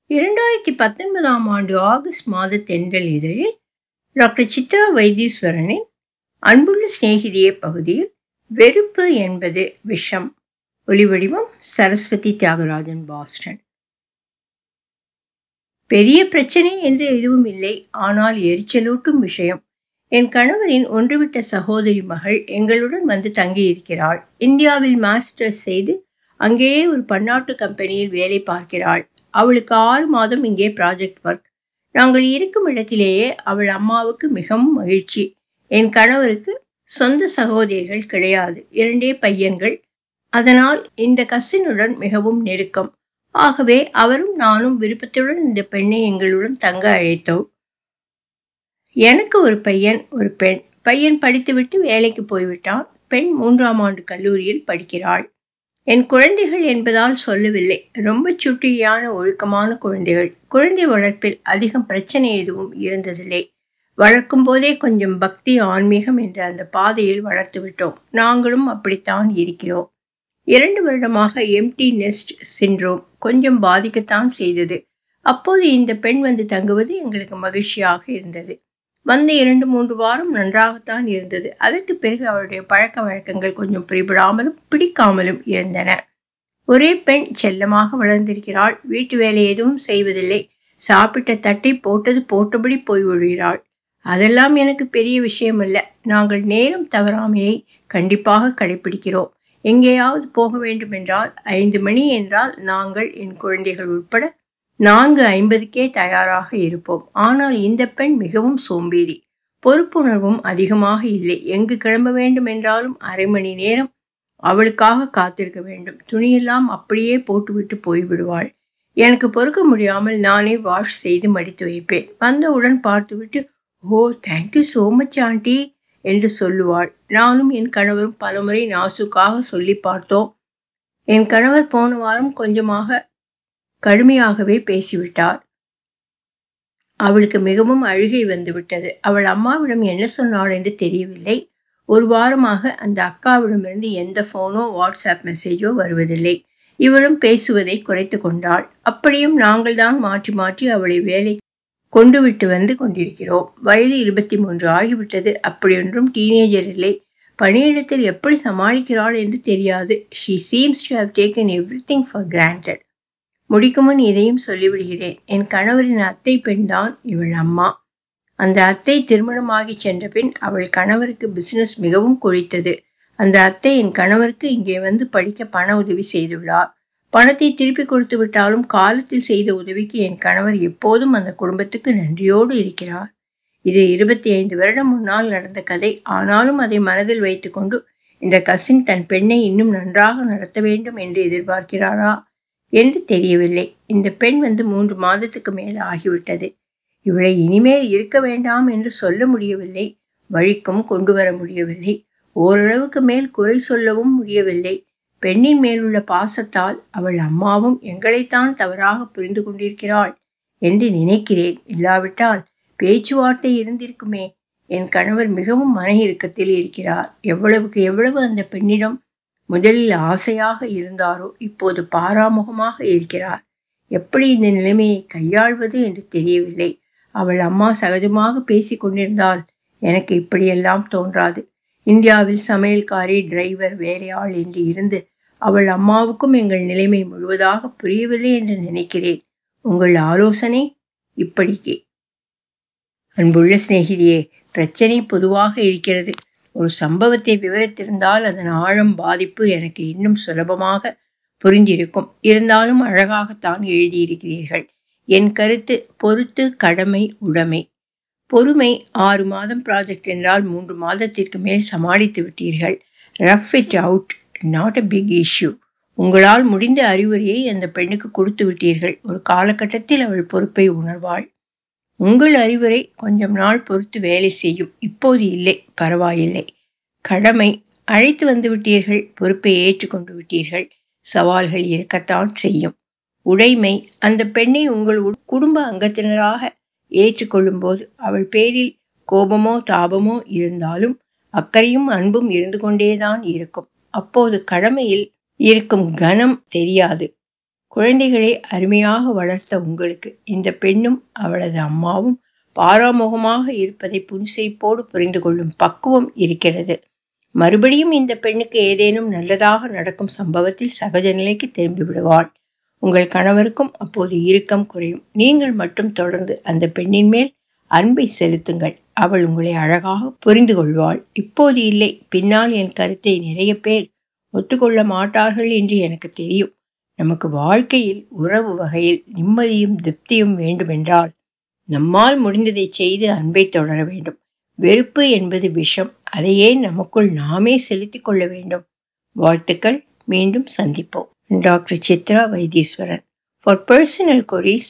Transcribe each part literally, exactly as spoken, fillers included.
இரண்டாயிரத்தி பத்தொன்பதாம் ஆண்டு ஆகஸ்ட் மாத தென்றல் இதழில் டாக்டர் சித்ரா வைத்தீஸ்வரனின் அன்புள்ள சிநேகிதியே பகுதியில் வெறுப்பு என்பது விஷம். ஒலிவடிவம் சரஸ்வதி தியாகராஜன், பாஸ்டன். பெரிய பிரச்சனை என்று எதுவும் இல்லை, ஆனால் எரிச்சலூட்டும் விஷயம். என் கணவரின் ஒன்றுவிட்ட சகோதரி மகள் எங்களுடன் வந்து தங்கியிருக்கிறாள். இந்தியாவில் மாஸ்டர்ஸ் செய்து அங்கேயே ஒரு பன்னாட்டு கம்பெனியில் வேலை பார்க்கிறாள். அவளுக்கு ஆறு மாதம் இங்கே ப்ராஜெக்ட் ஒர்க். நாங்கள் இருக்கும் இடத்திலேயே அவள் அம்மாவுக்கு மிகவும் மகிழ்ச்சி. என் கணவருக்கு சொந்த சகோதரிகள் கிடையாது, இரண்டே பையன்கள். அதனால் இந்த கசினுடன் மிகவும் நெருக்கம். ஆகவே அவரும் நானும் விருப்பத்துடன் இந்த பெண்ணை எங்களுடன் தங்க அழைத்தோம். எனக்கு ஒரு பையன், ஒரு பெண். பையன் படித்துவிட்டு வேலைக்கு போய்விட்டான். பெண் மூன்றாம் ஆண்டு கல்லூரியில் படிக்கிறாள். என் குழந்தைகள் என்பதால் சொல்லவில்லை, ரொம்ப சுட்டியான ஒழுக்கமான குழந்தைகள். குழந்தை வளர்ப்பில் அதிகம் பிரச்சனை எதுவும் இருந்ததில்லை. வளர்க்கும் போதே கொஞ்சம் பக்தி, ஆன்மீகம் என்ற அந்த பாதையில் வளர்த்து விட்டோம். நாங்களும் அப்படித்தான் இருக்கிறோம். இரண்டு வருடமாக எம்டி நெஸ்ட் சிண்ட்ரோம் கொஞ்சம் பாதிக்கத்தான் செய்தது. அப்போது இந்த பெண் வந்து தங்குவது எங்களுக்கு மகிழ்ச்சியாக இருந்தது. வந்த இரண்டு மூன்று வாரம் நன்றாகத்தான் இருந்தது. அதற்கு பிறகு அவளுடைய பழக்க வழக்கங்கள் கொஞ்சம் பிடிபடாமலும் பிடிக்காமலும் இருந்தன. ஒரே பெண், செல்லமாக வளர்ந்திருக்கிறாள். வீட்டு வேலை எதுவும் செய்வதில்லை. சாப்பிட்ட தட்டை போட்டது போட்டபடி போய் விடுகிறாள். அதெல்லாம் எனக்கு பெரிய விஷயம் அல்ல. நாங்கள் நேரம் தவறாமையை கண்டிப்பாக கடைபிடிக்கிறோம். எங்கேயாவது போக வேண்டும் என்றால் ஐந்து மணி என்றால் நாங்கள் என் குழந்தைகள் உட்பட நான்கு ஐம்பதுக்கே தயாராக இருப்போம். ஆனால் இந்த பெண் மிகவும் சோம்பேறி. பொறுப்புணர்வும் அதிகமாக இல்லை. எங்கு கிளம்ப வேண்டும் என்றாலும் அரை மணி நேரம் அவளுக்காக காத்திருக்க வேண்டும். துணியெல்லாம் அப்படியே போட்டுவிட்டு போய்விடுவாள். எனக்கு பொறுக்க முடியாமல் நானே வாஷ் செய்து மடித்து வைப்பேன். வந்தவுடன் பார்த்துவிட்டு, oh thank you so much aunty என்று சொல்லுவாள். நானும் என் கணவரும் பலமுறை நாசுக்காக சொல்லி பார்த்தோம். என் கணவர் போன வாரம் கொஞ்சமாக கடுமையாகவே பேசிவிட்டார். அவளுக்கு மிகவும் அழுகை வந்துவிட்டது. அவள் அம்மாவிடம் என்ன சொன்னாள் என்று தெரியவில்லை. ஒரு வாரமாக அந்த அக்காவிடமிருந்து எந்த போனோ வாட்ஸ்அப் மெசேஜோ வருவதில்லை. இவளும் பேசுவதை குறைத்து கொண்டாள். அப்படியும் நாங்கள் தான் மாற்றி மாற்றி அவளை வேலை கொண்டு விட்டு வந்து கொண்டிருக்கிறோம். வயது இருபத்தி மூன்று ஆகிவிட்டது. அப்படியொன்றும் டீனேஜர் இல்லை. பணியிடத்தில் எப்படி சமாளிக்கிறாள் என்று தெரியாது. She seems to have taken everything for granted. முடிக்கும் முன் இதையும் சொல்லிவிடுகிறேன். என் கணவரின் அத்தை பெண் தான் இவள் அம்மா. அந்த அத்தை திருமணமாகி சென்ற பின் அவள் கணவருக்கு பிசினஸ் மிகவும் கொழித்தது. அந்த அத்தை என் கணவருக்கு இங்கே வந்து படிக்க பண உதவி செய்துள்ளார். பணத்தை திருப்பி கொடுத்து விட்டாலும் காலத்தில் செய்த உதவிக்கு என் கணவர் எப்போதும் அந்த குடும்பத்துக்கு நன்றியோடு இருக்கிறார். இது இருபத்தி ஐந்து வருடம் முன்னால் நடந்த கதை. ஆனாலும் அதை மனதில் வைத்துக்கொண்டு இந்த கசின் தன் பெண்ணை இன்னும் நன்றாக நடத்த வேண்டும் என்று எதிர்பார்க்கிறாரா என்று தெரியவில்லை. இந்த பெண் வந்து மூன்று மாதத்துக்கு மேல் ஆகிவிட்டது. இவளை இனிமேல் இருக்க வேண்டாம் என்று சொல்ல முடியவில்லை. வழிக்கும் கொண்டு வர முடியவில்லை. ஓரளவுக்கு மேல் குறை சொல்லவும் முடியவில்லை. பெண்ணின் மேலுள்ள பாசத்தால் அவள் அம்மாவும் எங்களைத்தான் தவறாக புரிந்து கொண்டிருக்கிறாள் என்று நினைக்கிறேன். இல்லாவிட்டால் பேச்சுவார்த்தை இருந்திருக்குமே. என் கணவர் மிகவும் மன இறுக்கத்தில் இருக்கிறார். எவ்வளவுக்கு எவ்வளவு அந்த பெண்ணிடம் முதலில் ஆசையாக இருந்தாரோ இப்போது பாராமுகமாக இருக்கிறார். எப்படி இந்த நிலைமையை கையாள்வது என்று தெரியவில்லை. அவள் அம்மா சகஜமாக பேசி கொண்டிருந்தால் எனக்கு இப்படியெல்லாம் தோன்றாது. இந்தியாவில் சமையல்காரி, டிரைவர், வேலையாள் என்று இருந்து அவள் அம்மாவுக்கும் எங்கள் நிலைமை முழுவதாக புரியவில்லை என்று நினைக்கிறேன். உங்கள் ஆலோசனை இப்படிக்கு. அன்புள்ள சிநேகிதியே, பிரச்சனை பொதுவாக இருக்கிறது. ஒரு சம்பவத்தை விவரித்திருந்தால் அதன் ஆழம், பாதிப்பு எனக்கு இன்னும் சுலபமாக புரிந்திருக்கும். இருந்தாலும் அழகாகத்தான் எழுதியிருக்கிறீர்கள். என் கருத்து பொறுத்து, கடமை, உடைமை, பொறுமை. ஆறு மாதம் ப்ராஜெக்ட் என்றால் மூன்று மாதத்திற்கு மேல் சமாளித்து விட்டீர்கள். Rough it out, not a big issue. உங்களால் முடிந்த அறிவுரையை அந்த பெண்ணுக்கு கொடுத்து விட்டீர்கள். ஒரு காலகட்டத்தில் அவள் பொறுப்பை உணர்வாள். உங்கள் அறிவுரை கொஞ்சம் நாள் பொறுத்து வேலை செய்யும். இப்போது இல்லை, பரவாயில்லை. கடமை, அழைத்து வந்து விட்டீர்கள். பொறுப்பை ஏற்றுக்கொண்டு விட்டீர்கள். சவால்கள் இருக்கத்தான் செய்யும். உடைமை, அந்த பெண்ணை உங்கள் குடும்ப அங்கத்தினராக ஏற்றுக்கொள்ளும் போது அவள் பேரில் கோபமோ தாபமோ இருந்தாலும் அக்கறையும் அன்பும் இருந்து கொண்டேதான் இருக்கும். அப்போது கடமையில் இருக்கும் கனம் தெரியாது. குழந்தைகளை அருமையாக வளர்த்த உங்களுக்கு இந்த பெண்ணும் அவளது அம்மாவும் பாராமுகமாக இருப்பதை புன்சிரிப்போடு புரிந்து கொள்ளும் பக்குவம் இருக்கிறது. மறுபடியும் இந்த பெண்ணுக்கு ஏதேனும் நல்லதாக நடக்கும் சம்பவத்தில் சகஜ நிலைக்கு திரும்பி விடுவாள். உங்கள் கணவருக்கும் அப்போது இறுக்கம் குறையும். நீங்கள் மட்டும் தொடர்ந்து அந்த பெண்ணின் மேல் அன்பை செலுத்துங்கள். அவள் உங்களை அழகாக புரிந்து கொள்வாள். இப்போது இல்லை, பின்னால் என் கருத்தை நிறைய பேர் ஒத்துக்கொள்ள மாட்டார்கள் என்று எனக்கு தெரியும். நமக்கு வாழ்க்கையில் உறவு வகையில் நிம்மதியும் திருப்தியும் வேண்டுமென்றால் நம்மால் முடிந்ததை செய்து அன்பை தொடர வேண்டும். வெறுப்பு என்பது விஷம். அதையே நமக்குள் நாமே செலுத்தி கொள்ள வேண்டும். வாழ்த்துக்கள். மீண்டும் சந்திப்போம். Doctor Chitra Vaitheeswaran. For personal queries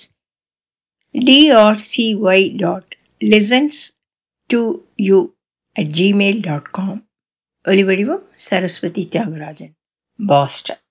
drcy dot listens to you at gmail dot com. ஒலிவடிவம் சரஸ்வதி தியாகராஜன், பாஸ்டன்.